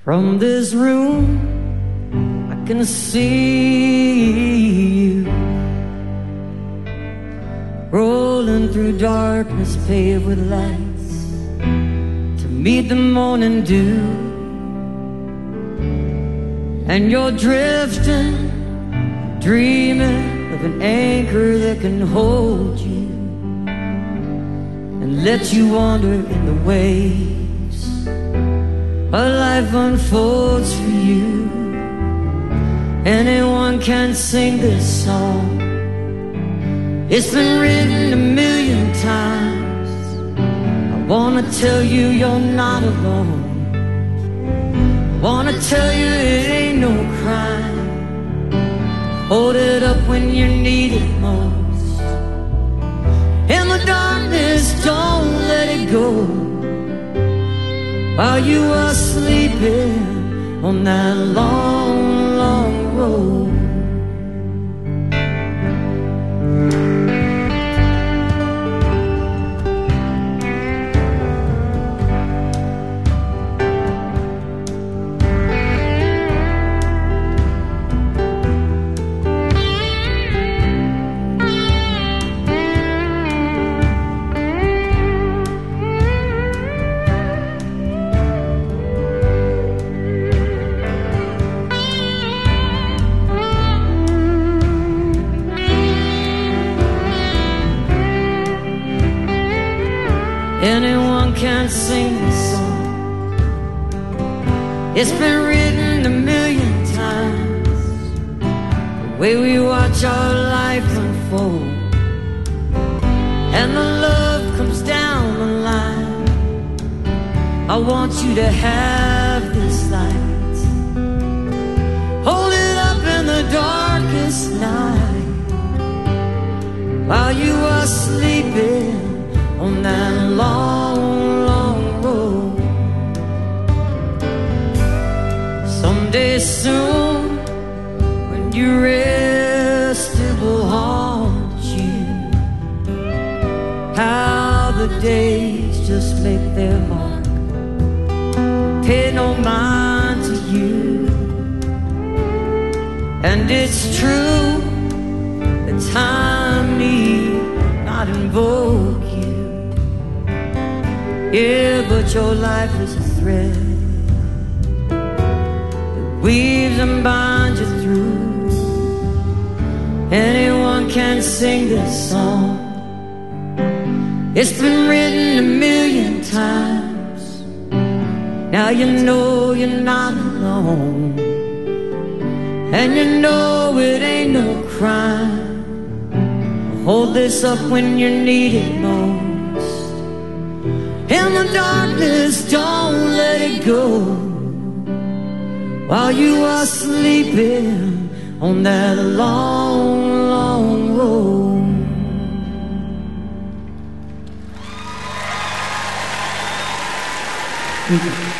From this room I can see you rolling through darkness paved with lights to meet the morning dew. And you're drifting, dreaming of an anchor that can hold you and let you wander in the waves. A life unfolds for you. Anyone can sing this song. It's been written a million times. I wanna tell you you're not alone. I wanna tell you it ain't no crime. Hold it up when you need it most. In the darkness, don't let it go. While you are sleeping on that long, long road. Anyone can sing this song. It's been written a million times. The way we watch our life unfold, and the love comes down the line. I want you to have this light. Hold it up in the darkest night. While you are sleeping on that long, long road. Someday soon, when you rest, it will haunt you. How the days just make their mark. Pay no mind to you. And it's true that time need not invoke you. Yeah, but your life is a thread that weaves and binds you through. Anyone can sing this song. It's been written a million times. Now you know you're not alone. And you know it ain't no crime. Hold this up when you need it most. In the darkness, don't let it go. While you are sleeping on that long, long road. Thank you.